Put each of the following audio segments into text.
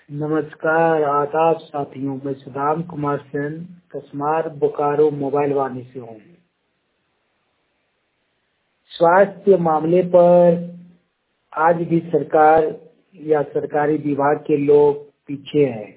नमस्कार, आदाब साथियों। मैं सुदाम कुमार सेन कस्मार बोकारो मोबाइल वाणी से हूँ। स्वास्थ्य मामले पर आज भी सरकार या सरकारी विभाग के लोग पीछे हैं।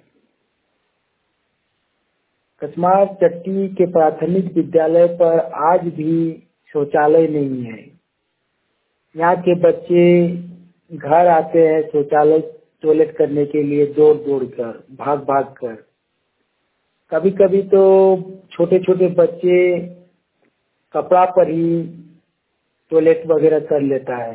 कस्मार चट्टी के प्राथमिक विद्यालय पर आज भी शौचालय नहीं है। यहाँ के बच्चे घर आते हैं शौचालय टॉयलेट करने के लिए दौड़ दौड़ कर, भाग भाग कर। कभी कभी तो छोटे छोटे बच्चे कपड़ा पर ही टॉयलेट वगैरह कर लेता है।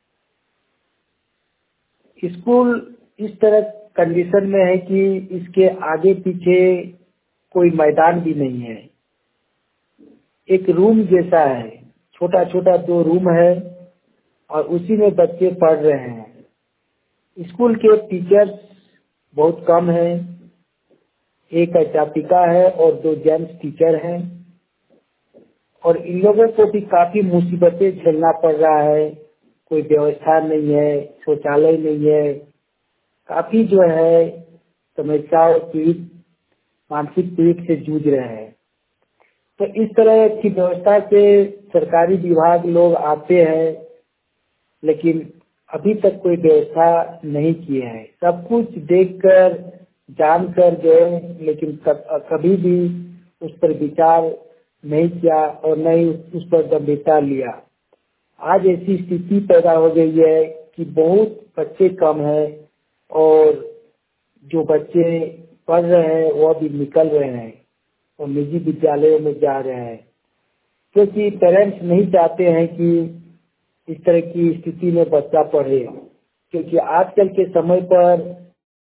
स्कूल इस तरह कंडीशन में है कि इसके आगे पीछे कोई मैदान भी नहीं है। एक रूम जैसा है, छोटा छोटा 2 रूम है और उसी में बच्चे पढ़ रहे हैं। स्कूल के टीचर्स बहुत कम हैं। एक अध्यापिका है और 2 जेंट्स टीचर हैं और इन लोगों को भी काफी मुसीबतें झेलना पड़ रहा है। कोई व्यवस्था नहीं है, शौचालय नहीं है, काफी जो है समस्याओं पीड़ित, मानसिक पीड़ित से जूझ रहे हैं। तो इस तरह की व्यवस्था से सरकारी विभाग लोग आते हैं, लेकिन अभी तक कोई व्यवस्था नहीं किए हैं। सब कुछ देखकर जानकर गए, लेकिन कभी भी उस पर विचार नहीं किया और न ही उस पर गंभीरता लिया। आज ऐसी स्थिति पैदा हो गई है कि बहुत बच्चे कम हैं और जो बच्चे पढ़ रहे हैं वो भी निकल रहे हैं और निजी विद्यालयों में जा रहे हैं, क्योंकि पेरेंट्स नहीं चाहते हैं कि इस तरह की स्थिति में बच्चा पढ़े। क्योंकि आजकल के समय पर